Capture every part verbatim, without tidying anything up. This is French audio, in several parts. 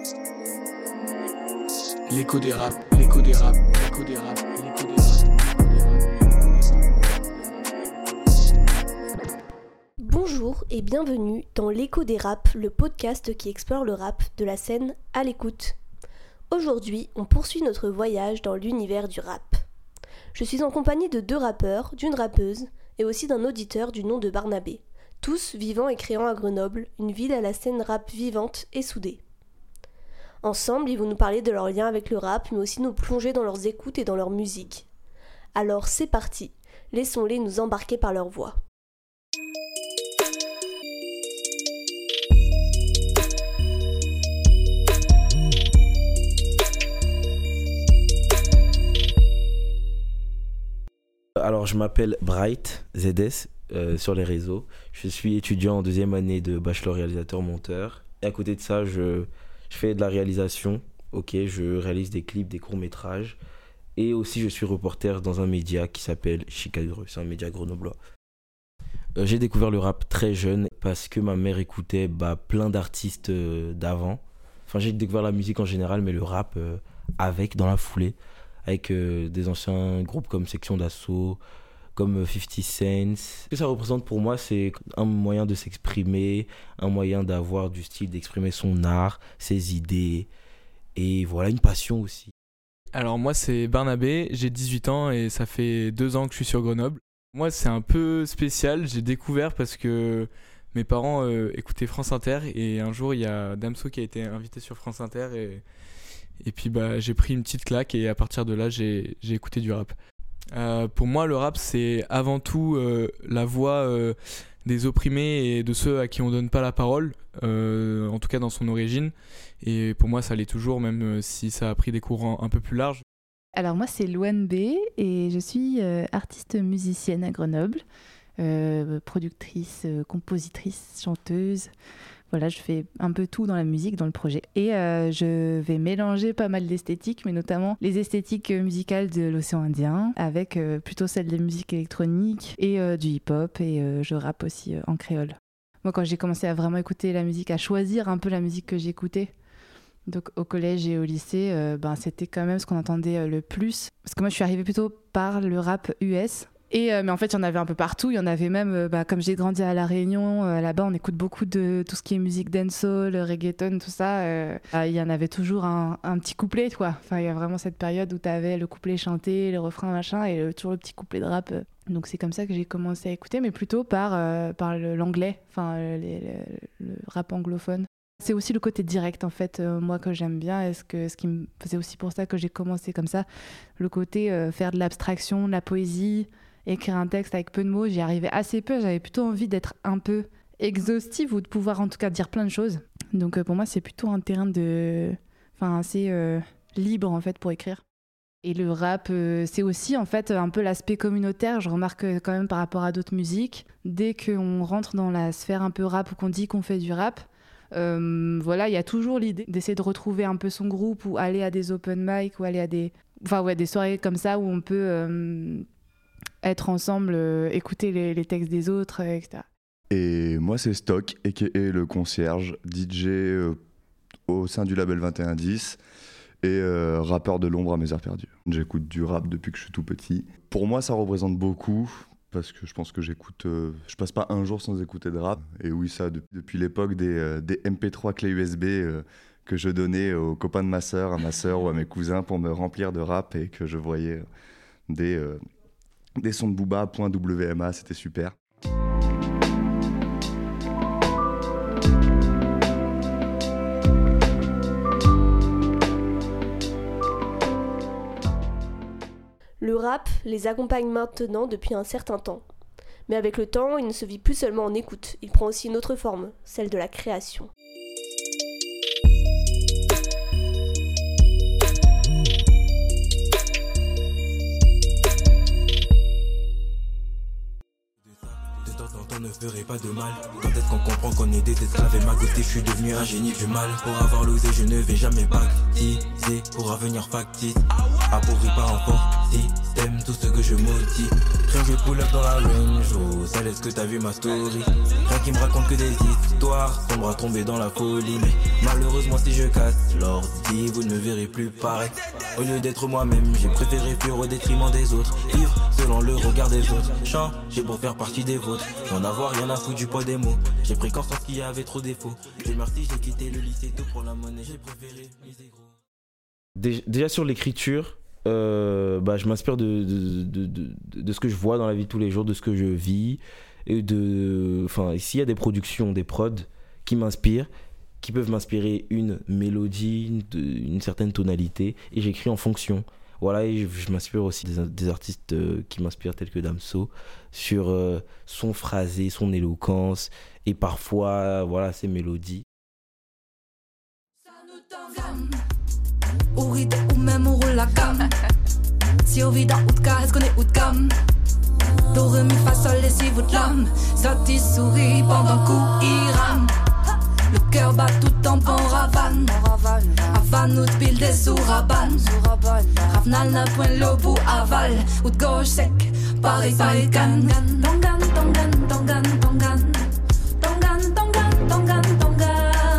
L'écho des rap, l'écho des rap, l'écho des rap, l'écho des rap. Bonjour et bienvenue dans l'écho des rap, le podcast qui explore le rap de la scène à l'écoute. Aujourd'hui, on poursuit notre voyage dans l'univers du rap. Je suis en compagnie de deux rappeurs, d'une rappeuse et aussi d'un auditeur du nom de Barnabé, tous vivant et créant à Grenoble, une ville à la scène rap vivante et soudée. Ensemble, ils vont nous parler de leur lien avec le rap, mais aussi nous plonger dans leurs écoutes et dans leur musique. Alors c'est parti, laissons-les nous embarquer par leur voix. Alors je m'appelle Bright, Z S, euh, sur les réseaux. Je suis étudiant en deuxième année de bachelor réalisateur monteur. Et à côté de ça, je... Je fais de la réalisation, ok, je réalise des clips, des courts-métrages. Et aussi, je suis reporter dans un média qui s'appelle Chicago, c'est un média grenoblois. Euh, j'ai découvert le rap très jeune parce que ma mère écoutait bah, plein d'artistes euh, d'avant. Enfin, j'ai découvert la musique en général, mais le rap euh, avec, dans la foulée, avec euh, des anciens groupes comme Section d'Assaut, comme fifty Cent. Ce que ça représente pour moi, c'est un moyen de s'exprimer, un moyen d'avoir du style, d'exprimer son art, ses idées, et voilà, une passion aussi. Alors moi c'est Barnabé, j'ai dix-huit ans et ça fait deux ans que je suis sur Grenoble. Moi c'est un peu spécial, j'ai découvert parce que mes parents euh, écoutaient France Inter et un jour il y a Damso qui a été invité sur France Inter et, et puis bah, j'ai pris une petite claque et à partir de là j'ai, j'ai écouté du rap. Euh, pour moi, le rap, c'est avant tout euh, la voix euh, des opprimés et de ceux à qui on donne pas la parole, euh, en tout cas dans son origine. Et pour moi, ça l'est toujours, même si ça a pris des courants un peu plus larges. Alors moi, c'est Louane B et je suis euh, artiste musicienne à Grenoble, euh, productrice, euh, compositrice, chanteuse. Voilà, je fais un peu tout dans la musique, dans le projet. Et euh, je vais mélanger pas mal d'esthétiques, mais notamment les esthétiques musicales de l'océan Indien, avec euh, plutôt celles de musique électronique et euh, du hip-hop, et euh, je rappe aussi euh, en créole. Moi, quand j'ai commencé à vraiment écouter la musique, à choisir un peu la musique que j'écoutais, donc au collège et au lycée, euh, ben, c'était quand même ce qu'on entendait euh, le plus. Parce que moi, je suis arrivée plutôt par le rap U S. Et, euh, mais en fait, il y en avait un peu partout. Il y en avait même, euh, bah, comme j'ai grandi à La Réunion, euh, là-bas, on écoute beaucoup de tout ce qui est musique dancehall, reggaeton, tout ça. Euh, il y en avait toujours un, un petit couplet, quoi. Enfin, il y a vraiment cette période où tu avais le couplet chanté, le refrain, machin, et le, toujours le petit couplet de rap. Donc c'est comme ça que j'ai commencé à écouter, mais plutôt par, euh, par le, l'anglais, enfin, le, le, le rap anglophone. C'est aussi le côté direct, en fait, euh, moi, que j'aime bien. Et ce, que, ce qui me... C'est aussi pour ça que j'ai commencé comme ça. Le côté euh, faire de l'abstraction, de la poésie, écrire un texte avec peu de mots, j'y arrivais assez peu. J'avais plutôt envie d'être un peu exhaustive ou de pouvoir en tout cas dire plein de choses. Donc euh, pour moi, c'est plutôt un terrain de... enfin, assez euh, libre en fait pour écrire. Et le rap, euh, c'est aussi en fait un peu l'aspect communautaire. Je remarque quand même par rapport à d'autres musiques, dès qu'on rentre dans la sphère un peu rap ou qu'on dit qu'on fait du rap, euh, voilà, il y a toujours l'idée d'essayer de retrouver un peu son groupe ou aller à des open mic ou aller à des, enfin ouais, des soirées comme ça où on peut euh, être ensemble, euh, écouter les, les textes des autres, et cetera. Et moi, c'est Stock, aka le concierge, D J euh, au sein du label vingt et un dix et euh, rappeur de l'ombre à mes heures perdues. J'écoute du rap depuis que je suis tout petit. Pour moi, ça représente beaucoup, parce que je pense que j'écoute... Euh, je passe pas un jour sans écouter de rap. Et oui, ça, de, depuis l'époque des, euh, des M P trois clés U S B euh, que je donnais aux copains de ma sœur, à ma sœur ou à mes cousins pour me remplir de rap et que je voyais des... Euh, des sons de Booba, point W M A, c'était super. Le rap les accompagne maintenant depuis un certain temps. Mais avec le temps, il ne se vit plus seulement en écoute, il prend aussi une autre forme, celle de la création. Ne ferait pas de mal. Quand est-ce qu'on comprend qu'on est des esclaves et ma côté je suis devenu un génie du mal. Pour avoir l'osé je ne vais jamais baptiser pour avenir factice. appauvri par un fort système, tout ce que je maudis. Rien que je pull up dans la range, oh, ça laisse que t'as vu ma story. Rien qui me raconte que des histoires, sombre à tomber dans la folie. Mais malheureusement si je casse l'ordi, vous ne me verrez plus pareil. Au lieu d'être moi-même, j'ai préféré fuir au détriment des autres. Vivre selon le regard des autres, changer pour faire partie des vôtres. J'en avoir rien à foutre du poids des mots. J'ai pris conscience qu'il y avait trop de défauts. J'ai merci, j'ai quitté le lycée tout pour la monnaie. J'ai préféré miser gros. Déjà sur l'écriture, euh, bah, je m'inspire de, de, de, de, de ce que je vois dans la vie de tous les jours, de ce que je vis. Et de, enfin, s'il y a des productions, des prods qui m'inspirent, qui peuvent m'inspirer une mélodie, une, une certaine tonalité, et j'écris en fonction. Voilà, et je, je m'inspire aussi des, des artistes euh, qui m'inspirent, tels que Damso, sur euh, son phrasé, son éloquence, et parfois, voilà, ses mélodies. Ou ride ou même on roule la gamme. Si on vit dans Outka, est-ce qu'on est Outkam? Do, ré, mi, fa, sol et si votre lame. Zati sourit pendant coup il rame. Le cœur bat tout en bon ravane. Havane ou t'pile des sourabanes. Ravnal n'a point le bout aval. Ou de gauche sec, Paris, Paris, Cannes. Tongan, tongan, tongan, tongan. Tongan, tongan, tongan, tongan.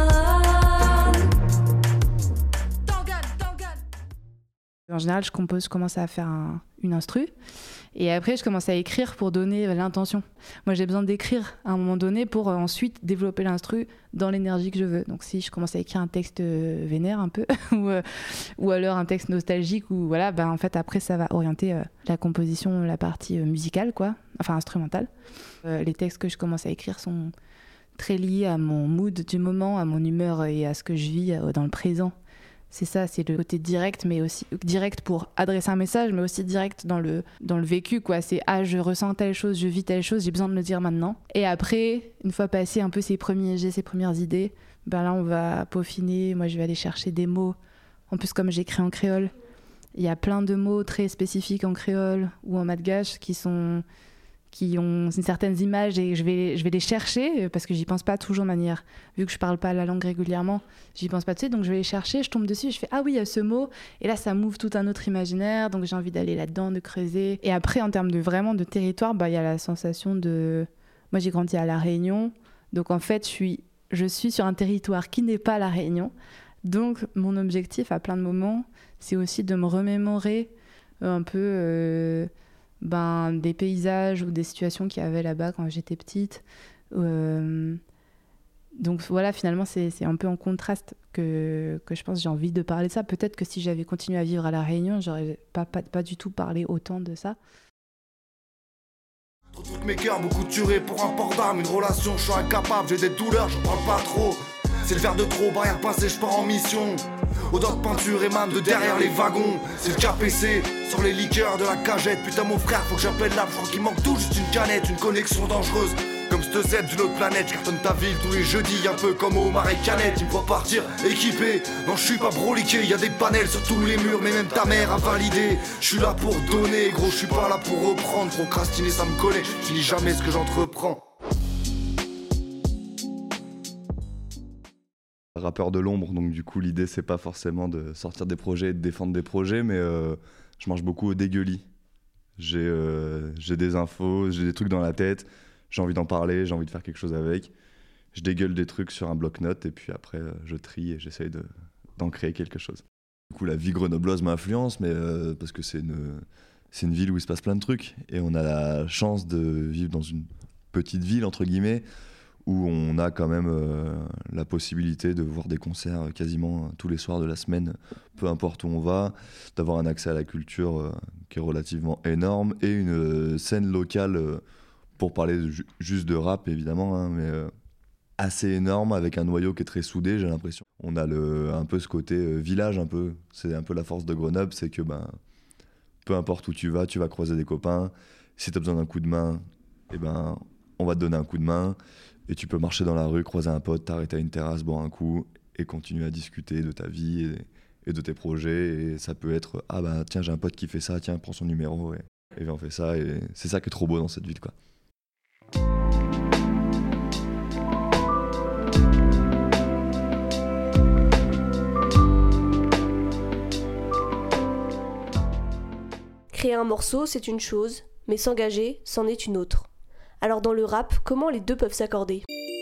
En général, je compose, je commence à faire un, une instru et après je commence à écrire pour donner l'intention. Moi j'ai besoin d'écrire à un moment donné pour euh, ensuite développer l'instru dans l'énergie que je veux. Donc si je commence à écrire un texte euh, vénère un peu ou, euh, ou alors un texte nostalgique ou voilà, bah, en fait après ça va orienter euh, la composition, la partie euh, musicale quoi, enfin instrumentale. Euh, les textes que je commence à écrire sont très liés à mon mood du moment, à mon humeur et à ce que je vis euh, dans le présent. C'est ça, c'est le côté direct, mais aussi direct pour adresser un message, mais aussi direct dans le, dans le vécu, quoi. C'est « Ah, je ressens telle chose, je vis telle chose, j'ai besoin de le dire maintenant. » Et après, une fois passé un peu ces premiers jets, ces premières idées, ben là, on va peaufiner. Moi, je vais aller chercher des mots. En plus, comme j'écris en créole, il y a plein de mots très spécifiques en créole ou en malgache qui sont... qui ont certaines images et je vais, je vais les chercher parce que j'y pense pas toujours de manière, vu que je parle pas la langue régulièrement, j'y pense pas dessus, donc je vais les chercher, je tombe dessus, je fais ah oui il y a ce mot et là ça m'ouvre tout un autre imaginaire, donc j'ai envie d'aller là-dedans, de creuser. Et après en termes de vraiment de territoire, bah il y a la sensation de, moi j'ai grandi à La Réunion, donc en fait je suis, je suis sur un territoire qui n'est pas La Réunion, donc mon objectif à plein de moments c'est aussi de me remémorer un peu euh, Ben, des paysages ou des situations qu'il y avait là-bas quand j'étais petite. Euh, donc voilà, finalement, c'est, c'est un peu en contraste que, que je pense que j'ai envie de parler de ça. Peut-être que si j'avais continué à vivre à La Réunion, j'aurais pas, pas, pas du tout parlé autant de ça. Trop de trucs mes cœurs, beaucoup tués pour un port d'armes. Une relation, je suis incapable, j'ai des douleurs, je parle pas trop. C'est le verre de trop, barrière passée, je pars en mission. Odeur de peinture émane de derrière les wagons. C'est le K P C sur les liqueurs de la cagette. Putain mon frère, faut que j'appelle là, je crois qu'il manque tout, juste une canette. Une connexion dangereuse, comme cette Z d'une autre planète. Je cartonne ta ville tous les jeudis, un peu comme Omar et Canette. Il me faut partir équipé, non je suis pas broliqué. Y'a des panels sur tous les murs, mais même ta mère a validé. Je suis là pour donner, gros, je suis pas là pour reprendre. Procrastiner ça me connaît, je finis jamais ce que j'entreprends. Rappeur de l'ombre, donc du coup l'idée c'est pas forcément de sortir des projets et de défendre des projets, mais euh, je marche beaucoup au dégueulis. J'ai, euh, j'ai des infos, j'ai des trucs dans la tête, j'ai envie d'en parler, j'ai envie de faire quelque chose avec. Je dégueule des trucs sur un bloc-notes et puis après euh, je trie et j'essaye de, d'en créer quelque chose. Du coup la vie grenobloise m'influence, mais euh, parce que c'est une, c'est une ville où il se passe plein de trucs et on a la chance de vivre dans une petite ville entre guillemets, où on a quand même euh, la possibilité de voir des concerts quasiment tous les soirs de la semaine, peu importe où on va, d'avoir un accès à la culture euh, qui est relativement énorme, et une euh, scène locale, euh, pour parler ju- juste de rap évidemment, hein, mais euh, assez énorme, avec un noyau qui est très soudé, j'ai l'impression. On a le, un peu ce côté euh, village, un peu. C'est un peu la force de Grenoble, c'est que ben, peu importe où tu vas, tu vas croiser des copains. Si tu as besoin d'un coup de main, eh ben, on va te donner un coup de main. Et tu peux marcher dans la rue, croiser un pote, t'arrêter à une terrasse, boire un coup et continuer à discuter de ta vie et, et de tes projets. Et ça peut être « Ah bah tiens, j'ai un pote qui fait ça, tiens, prends son numéro. » Et, et on fait ça. Et c'est ça qui est trop beau dans cette ville, quoi. Créer un morceau, c'est une chose, mais s'engager, c'en est une autre. Alors dans le rap, comment les deux peuvent s'accorder ?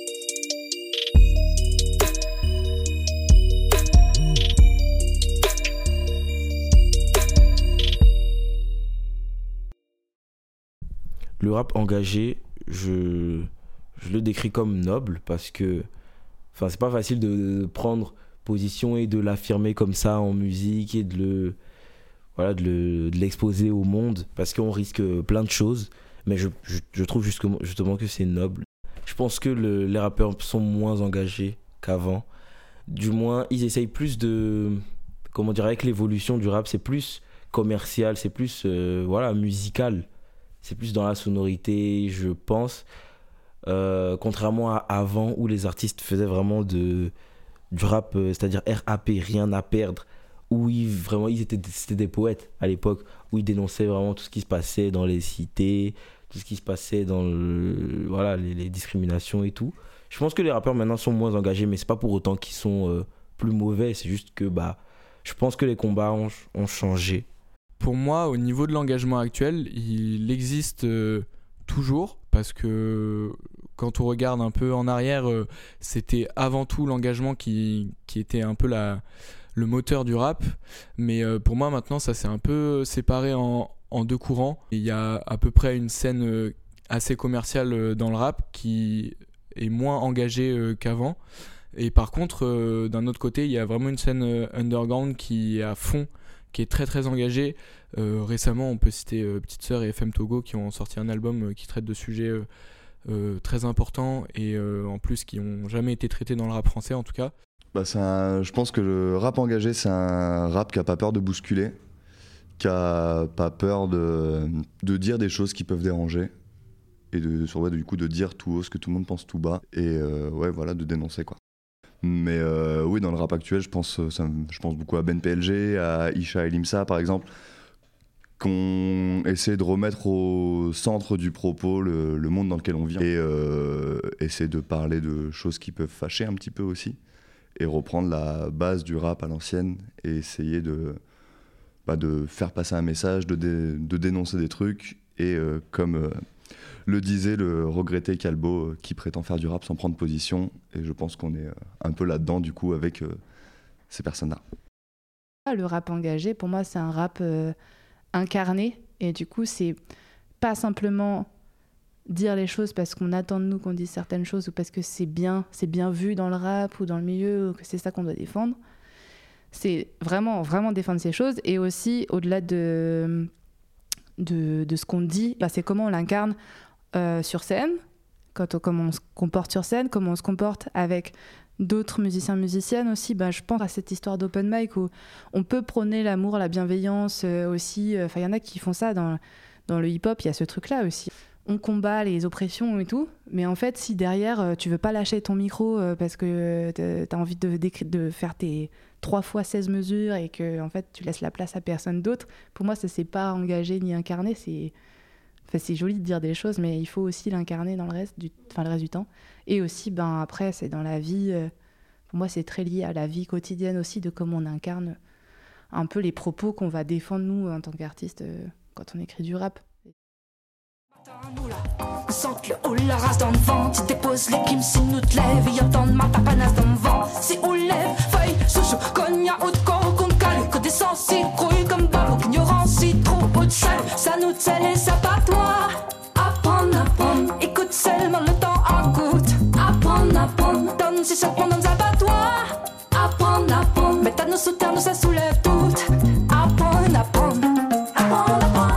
Le rap engagé, je, je le décris comme noble parce que enfin, c'est pas facile de prendre position et de l'affirmer comme ça en musique et de le voilà de, le, de l'exposer au monde parce qu'on risque plein de choses, mais je, je, je trouve justement, justement que c'est noble. Je pense que le, les rappeurs sont moins engagés qu'avant, du moins ils essayent plus de, comment dire, avec l'évolution du rap, c'est plus commercial, c'est plus euh, voilà, musical, c'est plus dans la sonorité, je pense, euh, contrairement à avant où les artistes faisaient vraiment de, du rap, euh, c'est-à-dire R A P, rien à perdre, où ils, vraiment, ils étaient, c'était des poètes à l'époque, où ils dénonçaient vraiment tout ce qui se passait dans les cités, tout ce qui se passait dans le, voilà, les, les discriminations et tout. Je pense que les rappeurs maintenant sont moins engagés, mais c'est pas pour autant qu'ils sont euh, plus mauvais, c'est juste que bah, je pense que les combats ont, ont changé. Pour moi, au niveau de l'engagement actuel, il existe euh, toujours, parce que quand on regarde un peu en arrière, euh, c'était avant tout l'engagement qui, qui était un peu la, le moteur du rap. Mais euh, pour moi, maintenant, ça s'est un peu séparé en, en deux courants. Il y a à peu près une scène euh, assez commerciale euh, dans le rap qui est moins engagée euh, qu'avant. Et par contre, euh, d'un autre côté, il y a vraiment une scène euh, underground qui est à fond, qui est très très engagé. Euh, récemment, on peut citer euh, Petite Sœur et F M Togo qui ont sorti un album euh, qui traite de sujets euh, euh, très importants et euh, en plus qui n'ont jamais été traités dans le rap français en tout cas. Bah, c'est un, je pense que le rap engagé, c'est un rap qui n'a pas peur de bousculer, qui n'a pas peur de, de dire des choses qui peuvent déranger et de, sur, ouais, du coup de dire tout haut ce que tout le monde pense tout bas et euh, ouais, voilà, de dénoncer quoi. Mais euh, oui, dans le rap actuel, je pense, ça, je pense beaucoup à Ben P L G, à Isha et Limsa par exemple, qu'on essaie de remettre au centre du propos le, le monde dans lequel on vit et euh, essaie de parler de choses qui peuvent fâcher un petit peu aussi et reprendre la base du rap à l'ancienne et essayer de, bah, de faire passer un message, de, dé, de dénoncer des trucs et euh, comme... Euh, le disait le regretté Calbo euh, qui prétend faire du rap sans prendre position et je pense qu'on est euh, un peu là-dedans du coup avec euh, ces personnes-là. Le rap engagé pour moi c'est un rap euh, incarné et du coup c'est pas simplement dire les choses parce qu'on attend de nous qu'on dise certaines choses ou parce que c'est bien, c'est bien vu dans le rap ou dans le milieu ou que c'est ça qu'on doit défendre. C'est vraiment, vraiment défendre ces choses et aussi au-delà de, de, de ce qu'on dit, bah, c'est comment on l'incarne Euh, sur scène, quand on, comment on se comporte sur scène, comment on se comporte avec d'autres musiciens musiciennes aussi. Ben, je pense à cette histoire d'open mic où on peut prôner l'amour, la bienveillance euh, aussi. Enfin, il y en a qui font ça dans, dans le hip-hop, il y a ce truc-là aussi. On combat les oppressions et tout, mais en fait, si derrière, euh, tu veux pas lâcher ton micro euh, parce que euh, t'as envie de, de faire tes trois fois seize mesures et que en fait, tu laisses la place à personne d'autre, pour moi, ça c'est pas engagé ni incarné, c'est... Enfin, c'est joli de dire des choses, mais il faut aussi l'incarner dans le reste du, enfin, le reste du temps. Et aussi, ben, après, c'est dans la vie. Euh, pour moi, c'est très lié à la vie quotidienne aussi, de comment on incarne un peu les propos qu'on va défendre, nous, en tant qu'artistes, euh, quand on écrit du rap. Sente le haut, la race dans le vent. Tu déposes les kims, si nous te lèves. Et y'entend ma tapanasse dans le vent. Si on lève, feuille, chouchou, cogna, ou de corps, qu'on cale. Que des sens, si grouille comme babo, ignorance, si trop haut de sel. Ça nous telle et ça pas toi. Apprendre, apprendre. Écoute seulement le temps en goutte. Apprendre, apprendre. Donne si chaque monde donne ça pas toi. Apprendre, apprendre. Mais t'as nos sous terre, nous ça soulève tout. Apprendre, apprendre. Apprendre, apprendre.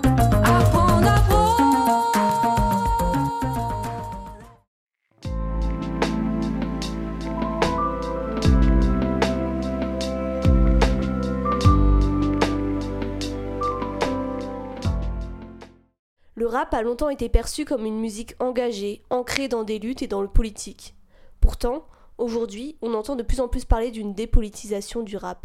Le rap a longtemps été perçu comme une musique engagée, ancrée dans des luttes et dans le politique. Pourtant, aujourd'hui, on entend de plus en plus parler d'une dépolitisation du rap.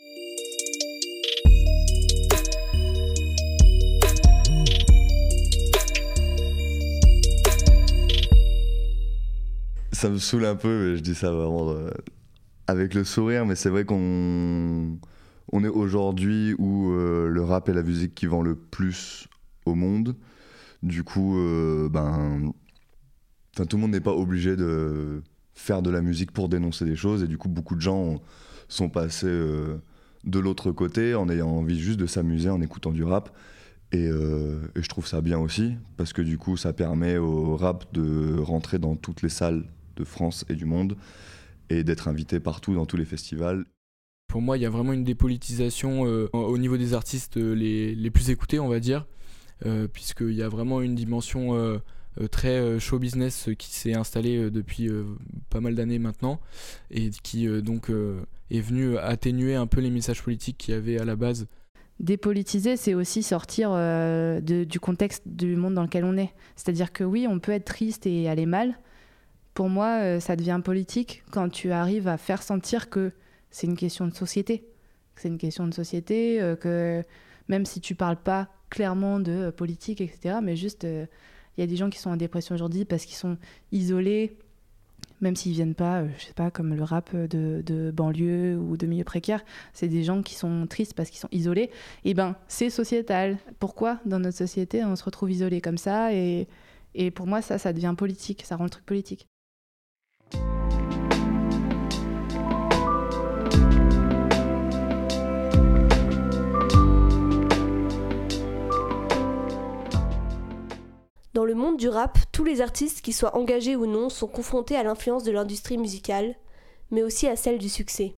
Ça me saoule un peu, mais je dis ça vraiment euh, avec le sourire, mais c'est vrai qu'on on est aujourd'hui où euh, le rap est la musique qui vend le plus au monde. Du coup, euh, ben, tout le monde n'est pas obligé de faire de la musique pour dénoncer des choses. Et du coup, beaucoup de gens sont passés euh, de l'autre côté en ayant envie juste de s'amuser en écoutant du rap. Et, euh, et je trouve ça bien aussi, parce que du coup, ça permet au rap de rentrer dans toutes les salles de France et du monde et d'être invité partout dans tous les festivals. Pour moi, il y a vraiment une dépolitisation euh, au niveau des artistes les, les plus écoutés, on va dire, euh, puisqu'il y a vraiment une dimension euh, très euh, show business qui s'est installée euh, depuis euh, pas mal d'années maintenant et qui euh, donc euh, est venue atténuer un peu les messages politiques qu'il y avait à la base. Dépolitiser, c'est aussi sortir euh, de, du contexte du monde dans lequel on est. C'est-à-dire que oui, on peut être triste et aller mal. Pour moi, euh, ça devient politique quand tu arrives à faire sentir que c'est une question de société. C'est une question de société, euh, que même si tu parles pas clairement de euh, politique, et cetera, mais juste, il euh, y a des gens qui sont en dépression aujourd'hui parce qu'ils sont isolés, même s'ils viennent pas, euh, je sais pas, comme le rap de, de banlieue ou de milieu précaire, c'est des gens qui sont tristes parce qu'ils sont isolés. Et ben, c'est sociétal. Pourquoi, dans notre société, on se retrouve isolé comme ça ? Et, et pour moi, ça, ça devient politique, ça rend le truc politique. Dans le monde du rap, tous les artistes, qu'ils soient engagés ou non, sont confrontés à l'influence de l'industrie musicale, mais aussi à celle du succès.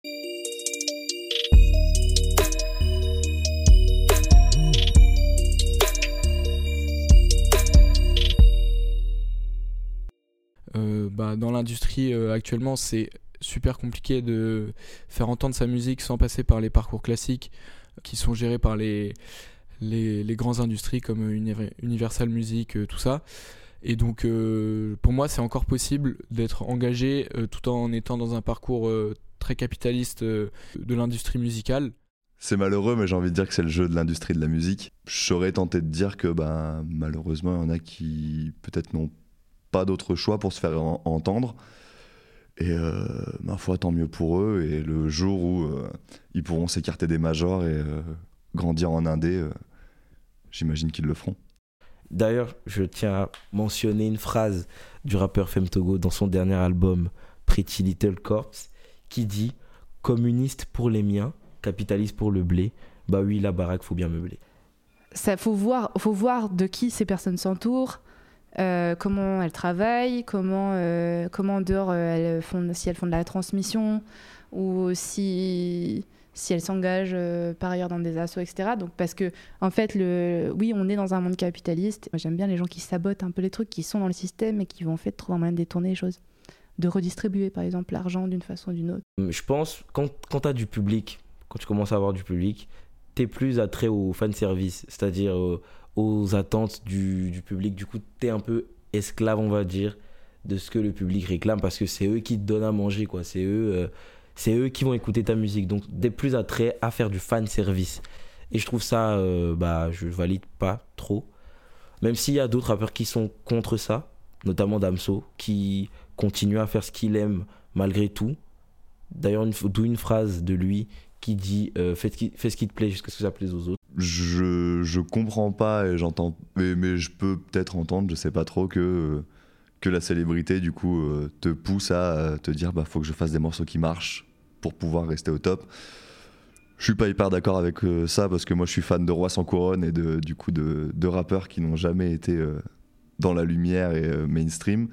Euh, bah, dans l'industrie euh, actuellement, c'est super compliqué de faire entendre sa musique sans passer par les parcours classiques qui sont gérés par les... Les, les grandes industries comme Universal Music, euh, tout ça. Et donc, euh, pour moi, c'est encore possible d'être engagé euh, tout en étant dans un parcours euh, très capitaliste euh, de l'industrie musicale. C'est malheureux, mais j'ai envie de dire que c'est le jeu de l'industrie de la musique. Je serais tenté de dire que ben, malheureusement, il y en a qui peut-être n'ont pas d'autre choix pour se faire en- entendre. Et euh, ma foi, tant mieux pour eux. Et le jour où euh, ils pourront s'écarter des majors et euh, grandir en indé, euh, j'imagine qu'ils le feront. D'ailleurs, je tiens à mentionner une phrase du rappeur Femme Togo dans son dernier album Pretty Little Corpse qui dit « Communiste pour les miens, capitaliste pour le blé, bah oui, la baraque, faut bien meubler. » Ça, faut voir, faut voir de qui ces personnes s'entourent, euh, comment elles travaillent, comment, euh, comment en dehors elles font, si elles font de la transmission ou si... si elles s'engagent euh, par ailleurs dans des assos, et cetera. Donc, parce que, en fait, le... oui, on est dans un monde capitaliste. Moi, j'aime bien les gens qui sabotent un peu les trucs, qui sont dans le système et qui vont en fait trouver un moyen de détourner les choses. De redistribuer, par exemple, l'argent d'une façon ou d'une autre. Je pense, quand, quand tu as du public, quand tu commences à avoir du public, tu es plus attrait au fanservice, c'est-à-dire euh, aux attentes du, du public. Du coup, tu es un peu esclave, on va dire, de ce que le public réclame, parce que c'est eux qui te donnent à manger, quoi. C'est eux... Euh, c'est eux qui vont écouter ta musique, donc t'es plus attrait à faire du fan service. Et je trouve ça, euh, bah, je valide pas trop. Même s'il y a d'autres rappeurs qui sont contre ça, notamment Damso, qui continue à faire ce qu'il aime malgré tout. D'ailleurs, une, d'où une phrase de lui qui dit euh, fais, fais ce qui te plaît jusqu'à ce que ça plaise aux autres. Je, je comprends pas et j'entends, mais, mais je peux peut-être entendre, je sais pas trop, que... Euh, que la célébrité du coup euh, te pousse à euh, te dire bah faut que je fasse des morceaux qui marchent pour pouvoir rester au top. Je suis pas hyper d'accord avec euh, ça parce que moi je suis fan de Roi sans couronne et de du coup de, de rappeurs qui n'ont jamais été euh, dans la lumière et euh, mainstream.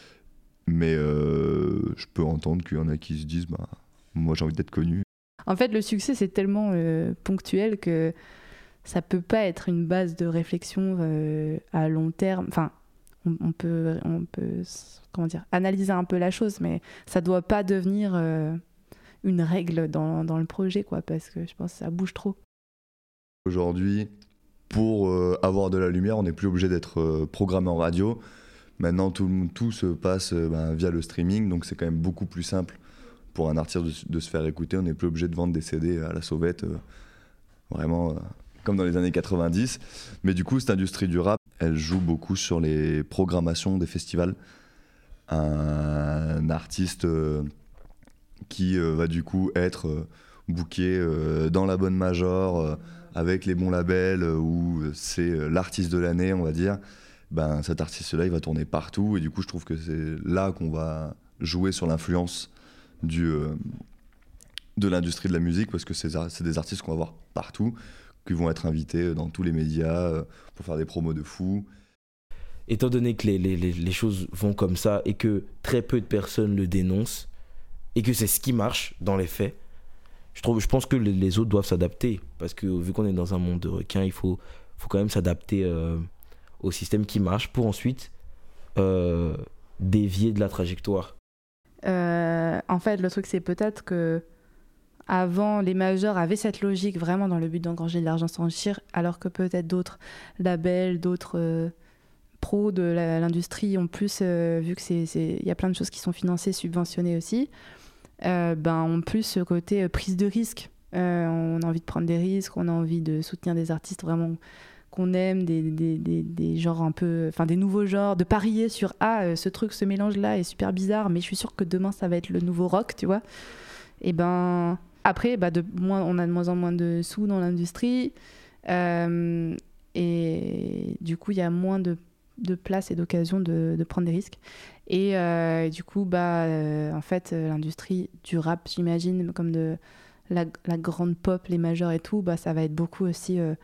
Mais euh, je peux entendre qu'il y en a qui se disent bah moi j'ai envie d'être connu. En fait, le succès c'est tellement euh, ponctuel que ça peut pas être une base de réflexion euh, à long terme. Enfin. On peut, on peut comment dire, analyser un peu la chose, mais ça ne doit pas devenir euh, une règle dans, dans le projet, quoi, parce que je pense que ça bouge trop. Aujourd'hui, pour euh, avoir de la lumière, on n'est plus obligé d'être euh, programmé en radio. Maintenant, tout, tout se passe euh, ben, via le streaming, donc c'est quand même beaucoup plus simple pour un artiste de, de se faire écouter. On n'est plus obligé de vendre des C D à la sauvette, euh, vraiment euh, comme dans les années quatre-vingt-dix. Mais du coup, cette industrie du rap, elle joue beaucoup sur les programmations des festivals. Un artiste euh, qui euh, va du coup être euh, booké euh, dans la bonne major, euh, avec les bons labels, euh, où c'est euh, l'artiste de l'année, on va dire, ben, cet artiste-là, il va tourner partout. Et du coup, je trouve que c'est là qu'on va jouer sur l'influence du, euh, de l'industrie de la musique, parce que c'est, c'est des artistes qu'on va voir partout, qui vont être invités dans tous les médias euh, pour faire des promos de fou. Étant donné que les, les, les choses vont comme ça et que très peu de personnes le dénoncent et que c'est ce qui marche dans les faits, je, trouve, je pense que les, les autres doivent s'adapter, parce que vu qu'on est dans un monde de requins, il faut, faut quand même s'adapter euh, au système qui marche pour ensuite euh, dévier de la trajectoire. Euh, en fait, le truc, c'est peut-être que avant, les majors avaient cette logique vraiment dans le but d'engranger de l'argent, s'enrichir, alors que peut-être d'autres labels, d'autres euh, pros de la, l'industrie ont plus, euh, vu qu'il y a plein de choses qui sont financées, subventionnées aussi, euh, ben, ont plus ce côté euh, prise de risque. Euh, on a envie de prendre des risques, on a envie de soutenir des artistes vraiment qu'on aime, des, des, des, des genres un peu, enfin des nouveaux genres, de parier sur ah euh, ce truc, ce mélange là est super bizarre, mais je suis sûre que demain ça va être le nouveau rock, tu vois. Et ben après, bah, de moins, on a de moins en moins de sous dans l'industrie, euh, et du coup il y a moins de, de place et d'occasion de, de prendre des risques. Et euh, du coup, bah euh, en fait l'industrie du rap, j'imagine, comme de la, la grande pop, les majors et tout, bah ça va être beaucoup aussi. Euh,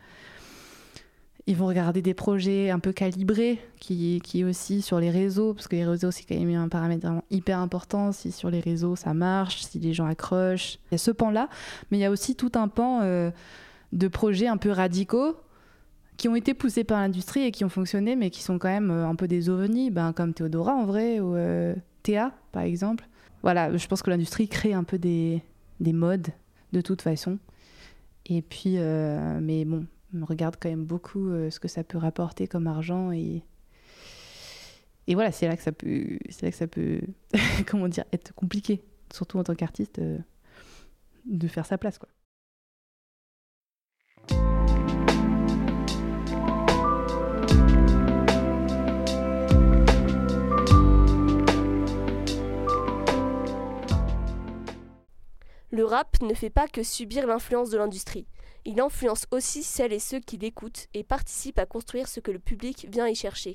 Ils vont regarder des projets un peu calibrés, qui, qui aussi sur les réseaux, parce que les réseaux, c'est quand même un paramètre vraiment hyper important. Si sur les réseaux, ça marche, si les gens accrochent. Il y a ce pan-là, mais il y a aussi tout un pan euh, de projets un peu radicaux qui ont été poussés par l'industrie et qui ont fonctionné, mais qui sont quand même euh, un peu des ovnis, ben, comme Théodora en vrai, ou euh, Théa, par exemple. Voilà, je pense que l'industrie crée un peu des, des modes, de toute façon. Et puis, euh, mais bon... On regarde quand même beaucoup euh, ce que ça peut rapporter comme argent, et et voilà, c'est là que ça peut c'est là que ça peut comment dire, être compliqué, surtout en tant qu'artiste, euh, de faire sa place, quoi. Le rap ne fait pas que subir l'influence de l'industrie. Il influence aussi celles et ceux qui l'écoutent et participe à construire ce que le public vient y chercher.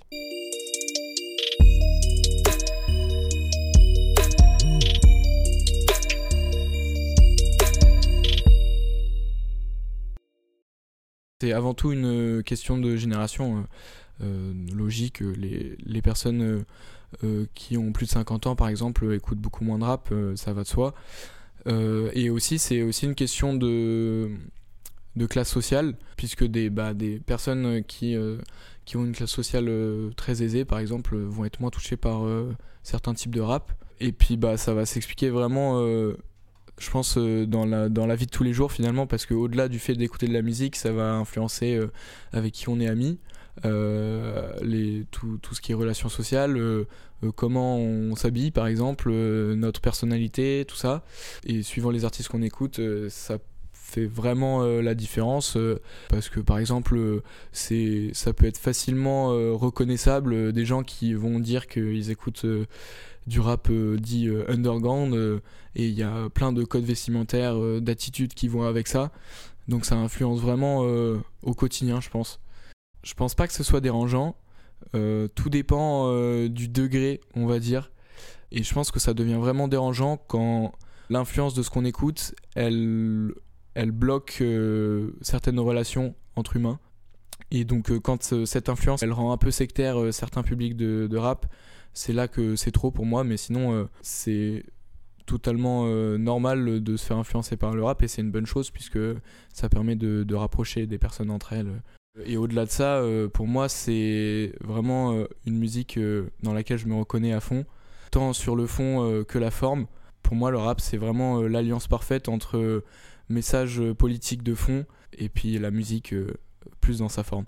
C'est avant tout une question de génération euh, euh, logique. Les, les personnes euh, euh, qui ont plus de cinquante ans, par exemple, écoutent beaucoup moins de rap, euh, ça va de soi. Euh, et aussi, c'est aussi une question de... de classe sociale, puisque des, bah, des personnes qui, euh, qui ont une classe sociale euh, très aisée, par exemple, vont être moins touchées par euh, certains types de rap. Et puis bah, ça va s'expliquer vraiment, euh, je pense, euh, dans, la, dans la vie de tous les jours, finalement, parce qu'au-delà du fait d'écouter de la musique, ça va influencer euh, avec qui on est amis, euh, les, tout, tout ce qui est relations sociales, euh, euh, comment on s'habille, par exemple, euh, notre personnalité, tout ça. Et suivant les artistes qu'on écoute, euh, ça fait vraiment euh, la différence, euh, parce que par exemple euh, c'est, ça peut être facilement euh, reconnaissable, euh, des gens qui vont dire qu'ils écoutent euh, du rap euh, dit euh, underground, euh, et il y a plein de codes vestimentaires, euh, d'attitudes qui vont avec ça, donc ça influence vraiment euh, au quotidien, je pense. Je pense pas que ce soit dérangeant, euh, tout dépend euh, du degré, on va dire, et je pense que ça devient vraiment dérangeant quand l'influence de ce qu'on écoute, elle elle bloque euh, certaines relations entre humains. Et donc euh, quand euh, cette influence, elle rend un peu sectaire euh, certains publics de, de rap, c'est là que c'est trop pour moi, mais sinon euh, c'est totalement euh, normal de se faire influencer par le rap, et c'est une bonne chose puisque ça permet de, de rapprocher des personnes entre elles. Et au-delà de ça, euh, pour moi, c'est vraiment euh, une musique euh, dans laquelle je me reconnais à fond, tant sur le fond euh, que la forme. Pour moi, le rap, c'est vraiment euh, l'alliance parfaite entre euh, message politique de fond et puis la musique euh, plus dans sa forme.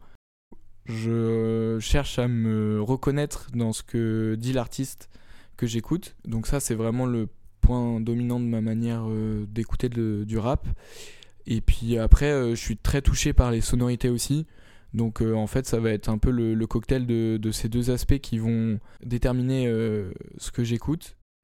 Je cherche à me reconnaître dans ce que dit l'artiste que j'écoute, donc ça c'est vraiment le point dominant de ma manière euh, d'écouter de, du rap. Et puis après euh, je suis très touché par les sonorités aussi, donc euh, en fait ça va être un peu le, le cocktail de, de ces deux aspects qui vont déterminer euh, ce que j'écoute.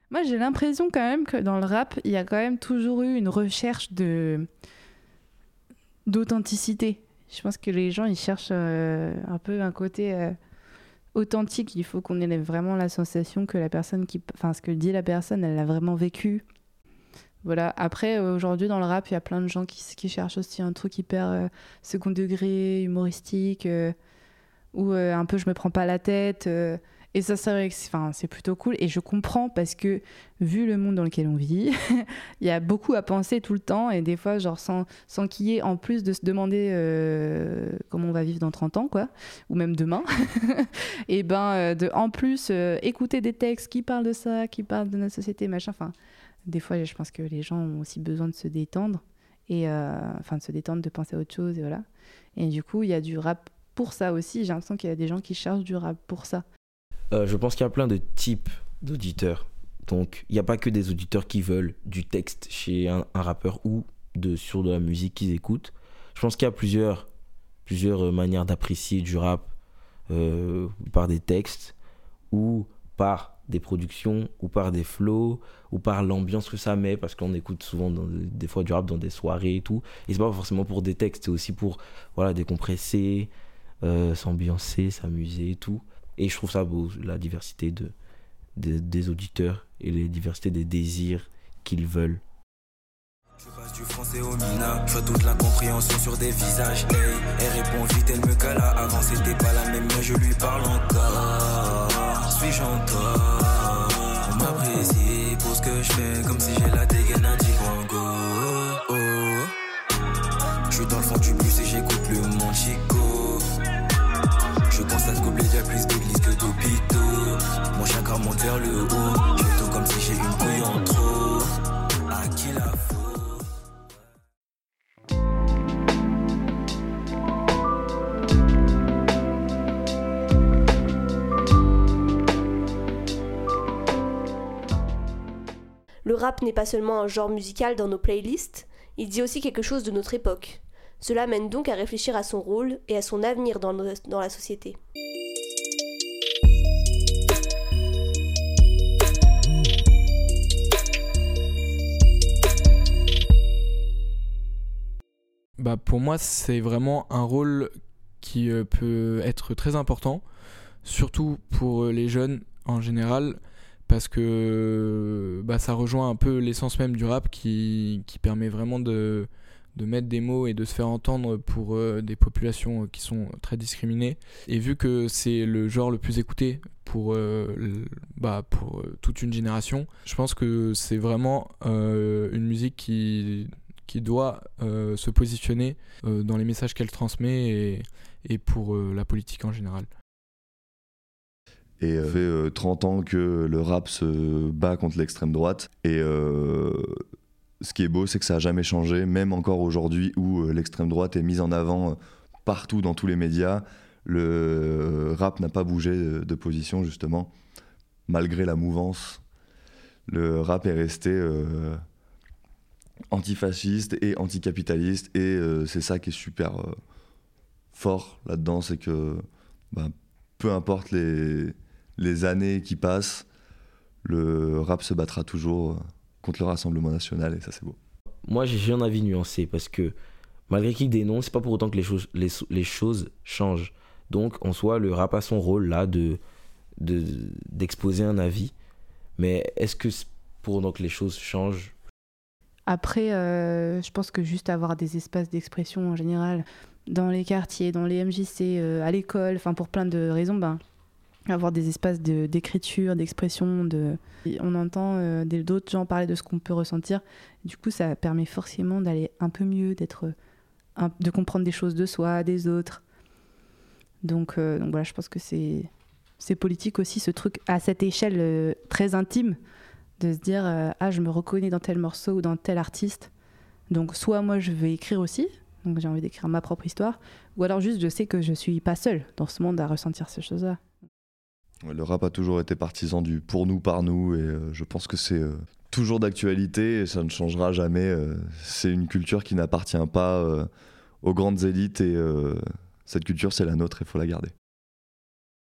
Moi, j'ai l'impression quand même que dans le rap, il y a quand même toujours eu une recherche de... d'authenticité. Je pense que les gens, ils cherchent euh, un peu un côté euh, authentique. Il faut qu'on ait vraiment la sensation que la personne qui... Enfin, ce que dit la personne, elle l'a vraiment vécu. Voilà. Après, aujourd'hui, dans le rap, il y a plein de gens qui, qui cherchent aussi un truc hyper euh, second degré, humoristique, euh, où euh, un peu je me prends pas la tête... Euh, Et ça, c'est vrai que c'est, enfin, c'est plutôt cool. Et je comprends parce que, vu le monde dans lequel on vit, il y a beaucoup à penser tout le temps. Et des fois, genre, sans, sans qu'il y ait, en plus de se demander euh, comment on va vivre dans trente ans, quoi, ou même demain, et ben, euh, de, en plus, euh, écouter des textes qui parlent de ça, qui parlent de notre société, machin. Enfin, des fois, je pense que les gens ont aussi besoin de se détendre. Et, euh, enfin, de se détendre, de penser à autre chose, et voilà. Et du coup, il y a du rap pour ça aussi. J'ai l'impression qu'il y a des gens qui cherchent du rap pour ça. Euh, je pense qu'il y a plein de types d'auditeurs. Donc, il n'y a pas que des auditeurs qui veulent du texte chez un, un rappeur ou de, sur de la musique qu'ils écoutent. Je pense qu'il y a plusieurs, plusieurs manières d'apprécier du rap euh, par des textes ou par des productions ou par des flows ou par l'ambiance que ça met, parce qu'on écoute souvent dans, des fois du rap dans des soirées et tout. Et c'est pas forcément pour des textes, c'est aussi pour voilà, décompresser, euh, s'ambiancer, s'amuser et tout. Et je trouve ça beau, la diversité de, de, des auditeurs et la diversité des désirs qu'ils veulent. Je passe du français au minable, je vois toute la compréhension sur des visages. Hey, elle répond vite, elle me cala. Avant c'était pas la même, mais je lui parle encore. Suis-je encore? On m'apprécie pour ce que je fais, comme si j'ai la dégaine d'un Tibango. Oh. Je suis dans le fond du bus et j'écoute le monde Chico. Je constate qu'au bled y'a plus d'églises que d'hôpitaux. Mon chakra monte vers le haut. Je fais tout comme si j'ai une couille en trop. À qui la faute? Le rap n'est pas seulement un genre musical dans nos playlists, il dit aussi quelque chose de notre époque. Cela mène donc à réfléchir à son rôle et à son avenir dans, le, dans la société. Bah pour moi, c'est vraiment un rôle qui euh, peut être très important, surtout pour les jeunes en général, parce que bah, ça rejoint un peu l'essence même du rap qui, qui permet vraiment de... de mettre des mots et de se faire entendre pour euh, des populations qui sont très discriminées. Et vu que c'est le genre le plus écouté pour, euh, le, bah, pour euh, toute une génération, je pense que c'est vraiment euh, une musique qui, qui doit euh, se positionner euh, dans les messages qu'elle transmet et, et pour euh, la politique en général. Et ça euh, fait euh, trente ans que le rap se bat contre l'extrême droite. Et... Euh ce qui est beau, c'est que ça n'a jamais changé, même encore aujourd'hui où euh, l'extrême droite est mise en avant euh, partout dans tous les médias. Le euh, rap n'a pas bougé de, de position, justement, malgré la mouvance. Le rap est resté euh, antifasciste et anticapitaliste, et euh, c'est ça qui est super euh, fort là-dedans, c'est que bah, peu importe les, les années qui passent, le rap se battra toujours euh, contre le Rassemblement national, et ça c'est beau. Moi j'ai un avis nuancé, parce que malgré qu'il dénonce, c'est pas pour autant que les choses, les, les choses changent. Donc en soi, le rap a son rôle là de, de, d'exposer un avis, mais est-ce que c'est pour autant que les choses changent? Après, euh, je pense que juste avoir des espaces d'expression en général, dans les quartiers, dans les M J C, euh, à l'école, enfin pour plein de raisons, ben, avoir des espaces de, d'écriture, d'expression, de... on entend euh, d'autres gens parler de ce qu'on peut ressentir. Du coup, ça permet forcément d'aller un peu mieux, d'être, un, de comprendre des choses de soi, des autres. Donc, euh, donc voilà, je pense que c'est, c'est politique aussi, ce truc à cette échelle euh, très intime, de se dire euh, ah, je me reconnais dans tel morceau ou dans tel artiste. Donc soit moi je vais écrire aussi, donc j'ai envie d'écrire ma propre histoire, ou alors juste je sais que je suis pas seule dans ce monde à ressentir ces choses-là. Le rap a toujours été partisan du pour nous, par nous, et euh, je pense que c'est euh, toujours d'actualité et ça ne changera jamais. Euh, c'est une culture qui n'appartient pas euh, aux grandes élites, et euh, cette culture c'est la nôtre et il faut la garder.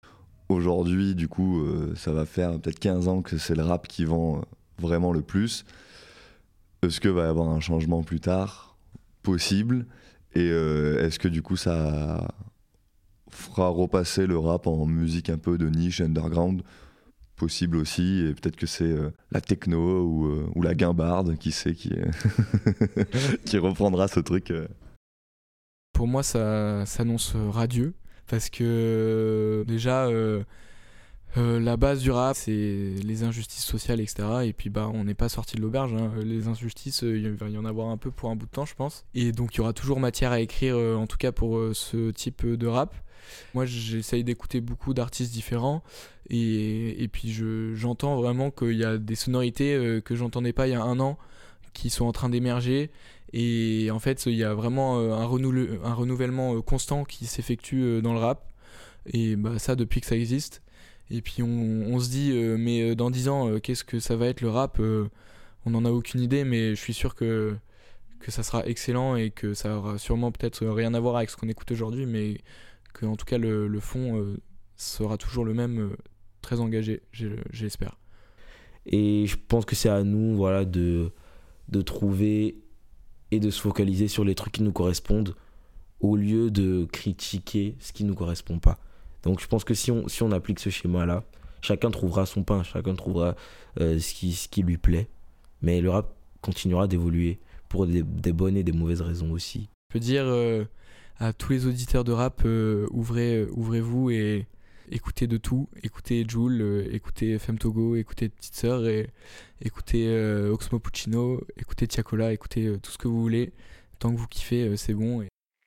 aujourd'hui, du coup, euh, ça va faire peut-être quinze ans que c'est le rap qui vend euh, vraiment le plus. Est-ce que va y avoir un changement plus tard? Possible. Et euh, est-ce que du coup ça fera repasser le rap en musique un peu de niche, underground? Possible aussi. Et peut-être que c'est euh, la techno ou, euh, ou la guimbarde, qui sait, qui, qui reprendra ce truc. Euh. Pour moi, ça s'annonce radieux parce que déjà, euh, euh, la base du rap, c'est les injustices sociales, et cetera. Et puis, bah, on n'est pas sorti de l'auberge. Hein. Les injustices, euh, il va y en avoir un peu pour un bout de temps, je pense. Et donc, il y aura toujours matière à écrire, euh, en tout cas pour euh, ce type de rap. Moi, j'essaye d'écouter beaucoup d'artistes différents. Et, et puis, je, j'entends vraiment qu'il y a des sonorités euh, que j'entendais pas il y a un an qui sont en train d'émerger. Et en fait, il y a vraiment un, renou- un renouvellement constant qui s'effectue dans le rap. Et bah, ça, depuis que ça existe. Et puis, on, on se dit, euh, mais dans dix ans, euh, qu'est-ce que ça va être le rap? euh, On n'en a aucune idée, mais je suis sûr que, que ça sera excellent et que ça aura sûrement peut-être rien à voir avec ce qu'on écoute aujourd'hui, mais que, en tout cas, le, le fond euh, sera toujours le même, euh, très engagé, j'espère. Et je pense que c'est à nous, voilà, de, de trouver et de se focaliser sur les trucs qui nous correspondent au lieu de critiquer ce qui ne nous correspond pas. Donc je pense que si on, si on applique ce schéma-là, chacun trouvera son pain, chacun trouvera euh, ce, qui, ce qui lui plaît. Mais le rap continuera d'évoluer pour des, des bonnes et des mauvaises raisons aussi. Je peux dire euh, à tous les auditeurs de rap, euh, ouvrez, euh, ouvrez-vous et écoutez de tout. Écoutez Jul, euh, écoutez Femme Togo, écoutez Petite Sœur, et écoutez euh, Oxmo Puccino, écoutez Tiakola, écoutez euh, tout ce que vous voulez. Tant que vous kiffez, euh, c'est bon. Et...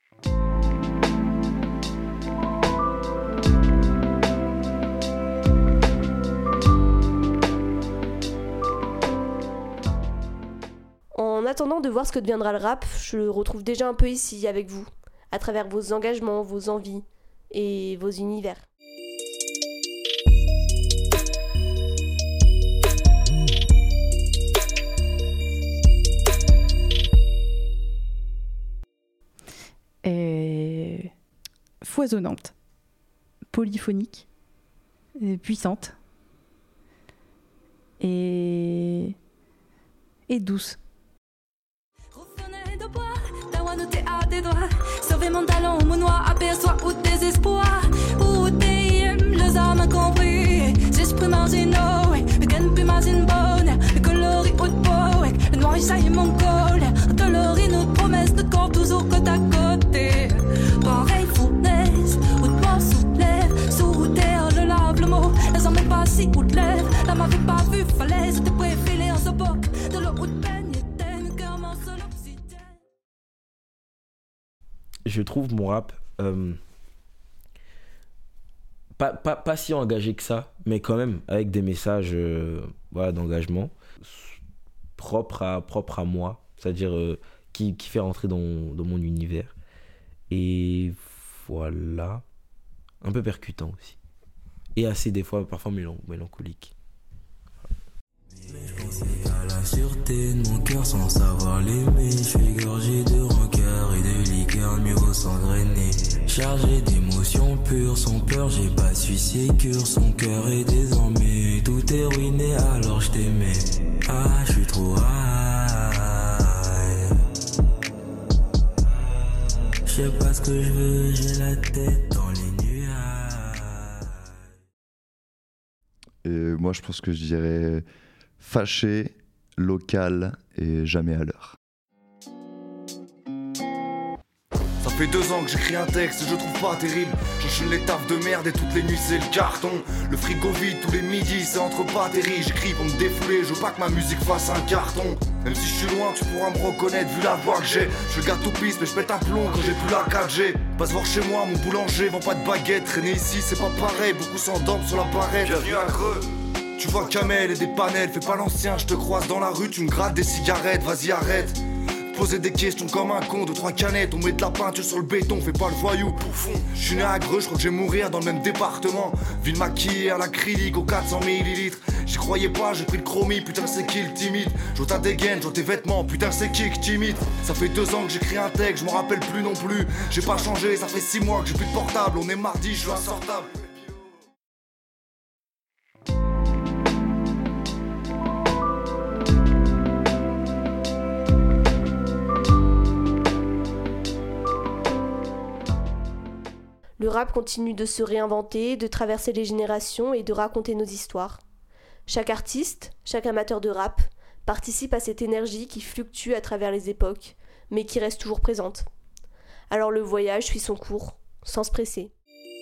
En attendant de voir ce que deviendra le rap, je le retrouve déjà un peu ici avec vous, à travers vos engagements, vos envies et vos univers. Euh, foisonnante, polyphonique, euh, puissante et, et douce. Sauver mon talent, mon noir, aperçoit ou désespoir, ou t'es les âmes incompris, j'esprit marginaux, le gain plus margin bonheur, le coloris haut de poète, le noir jaillit mon colère, coloris notre promesse, notre corps toujours côte à côté. Pareil fournaise, ou de mort sous lèvres, sous terre, le lave le mot, les hommes pas si ou de lèvres, la m'avait pas vu, falaise, te préfilé en ce boc, de l'eau ou de peigne, éteint, cœur morceau l'oxygène. Je trouve mon rap euh, pas, pas, pas si engagé que ça, mais quand même avec des messages euh, voilà, d'engagement propres à, propre à moi, c'est-à-dire euh, qui, qui fait rentrer dans, dans mon univers. Et voilà, un peu percutant aussi. Et assez des fois parfois mélan- mélancolique. Je pensais à la sûreté de mon cœur sans savoir l'aimer. Je suis gorgé de rancœur et de liqueur, mieux vaut s'engrainer. Chargé d'émotions pures, sans peur, j'ai pas su sécure. Son cœur est désormais tout est ruiné, alors je t'aimais. Ah, je suis trop high. Je sais pas ce que je veux, j'ai la tête dans les nuages. Et moi, je pense que je dirais fâché, local et jamais à l'heure. Ça fait deux ans que j'écris un texte, je trouve pas terrible. J'enchaîne les tafs de merde et toutes les nuits c'est le carton. Le frigo vide tous les midis, c'est entre batteries. J'écris pour me défouler, je veux pas que ma musique fasse un carton. Même si je suis loin, tu pourras me reconnaître vu la voix que j'ai. Je suis gâteau piste mais je pète un plomb quand j'ai plus la quatre G. Passe voir chez moi, mon boulanger vend pas de baguette. Traîner ici c'est pas pareil, beaucoup s'endorment sur la barrette. Bienvenue à Greux. Tu vois Kamel et des panels, fais pas l'ancien, je te croise dans la rue, tu me grattes des cigarettes, vas-y arrête. Poser des questions comme un con, deux trois canettes, on met de la peinture sur le béton, fais pas le voyou, bouffon. Je suis né à Greux, je crois que je vais mourir dans le même département. Ville maquillée à l'acrylique aux quatre cents millilitres. J'y croyais pas, j'ai pris le chromie, putain c'est qui le timide. Je vois ta dégaine, je vois tes vêtements, putain c'est qui que timide. Ça fait deux ans que j'écris un texte, je m'en rappelle plus non plus. J'ai pas changé, ça fait six mois que j'ai plus de portable, on est mardi, je suis insortable. Le rap continue de se réinventer, de traverser les générations et de raconter nos histoires. Chaque artiste, chaque amateur de rap participe à cette énergie qui fluctue à travers les époques, mais qui reste toujours présente. Alors le voyage suit son cours, sans se presser.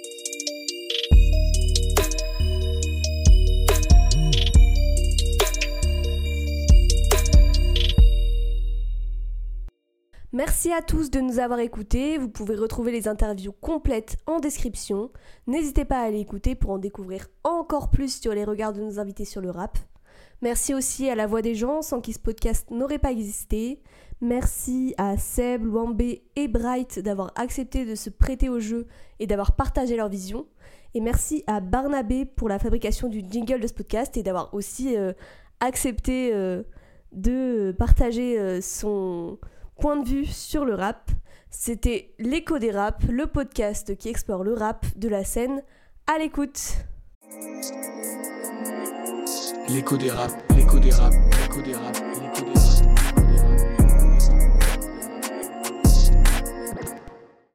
Merci à tous de nous avoir écoutés. Vous pouvez retrouver les interviews complètes en description. N'hésitez pas à aller écouter pour en découvrir encore plus sur les regards de nos invités sur le rap. Merci aussi à La Voix des gens, sans qui ce podcast n'aurait pas existé. Merci à Seb, Wambé et Bright d'avoir accepté de se prêter au jeu et d'avoir partagé leur vision. Et merci à Barnabé pour la fabrication du jingle de ce podcast et d'avoir aussi euh, accepté euh, de partager euh, son point de vue sur le rap. C'était L'écho des raps, le podcast qui explore le rap de la scène à l'écoute. L'écho des raps, l'écho des raps, l'écho des raps, l'écho des raps.